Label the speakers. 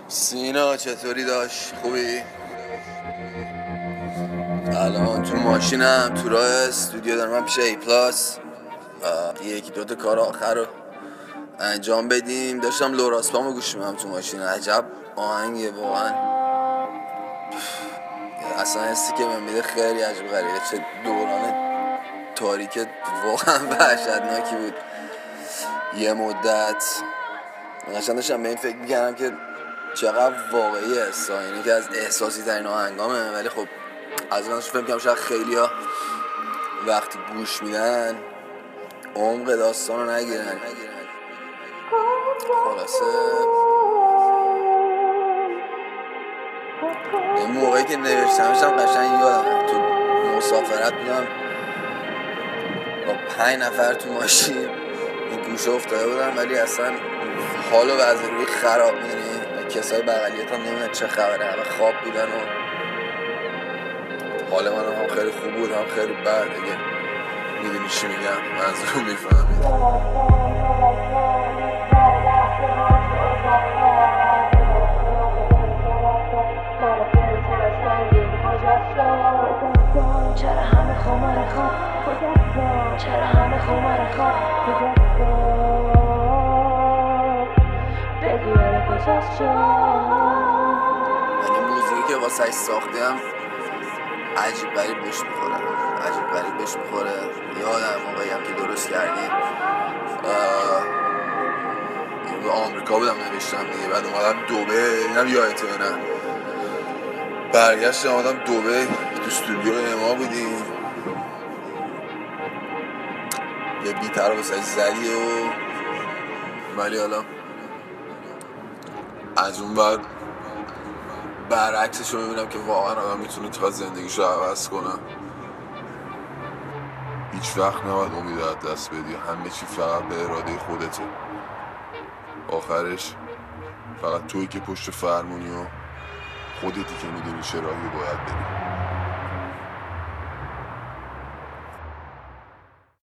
Speaker 1: سینا چطوری داشت؟ خوبی؟ الان تو ماشینم تو راه استودیو دارم. من پیش ای پلاس یکی دوتا کار آخر رو انجام بدیم. داشتم لوراسپامو گوش میدم تو ماشین. عجب آهنگیه واقعا. اصلا حسی که من میده خیلی عجب غریبه. چه دوران تاریک واقعا وحشتناکی بود. یه مدت قشنگ داشتم به این فکر میکردم که چقدر واقعی هستا، اینه که از احساسی ترین آهنگامه، ولی خب از اونش فکر کنم شاید خیلی ها وقتی گوش میدن عمق داستان رو نگیرن. خلاصه این موقعی که نوشتمشم قشنگ یادم تو مسافرت بودم با 5 نفر تو ماشین این گوشه افتاده بودم، ولی اصلا حال و وضع روی خراب میدونی. کسای بغلیت هم نمیدن چه خبره، همه خواب بودن و حال من هم خیلی خوب بود هم خیلی بد. دیگه میدونی چی میگم، منظورم میفهمید.
Speaker 2: چرا همه خمار خواب، چرا همه خمار خواب، بگو یاره کجاست
Speaker 1: من این موزیکی که واسه ساختم عجیب غریب بهش میخوره. یادم موقعی هم که درست کردیم به آمریکا بودم نوشتم دیگه. بعد اومدم دوبه، اینم یادته نه، برگشتم اومدم دوبه تو استودیو اما بودیم یه بیتر رو واسه زدی و ولی حالا از اون بعد برعکسش رو میبینم که واقعا آدم میتونه تا زندگیش رو عوض کنه. هیچ وقت نباید امید از دست بدی، همه چی فقط به اراده خودته. آخرش فقط تویی که پشت فرمونی و خودتی که میدونی چه راهی باید بری.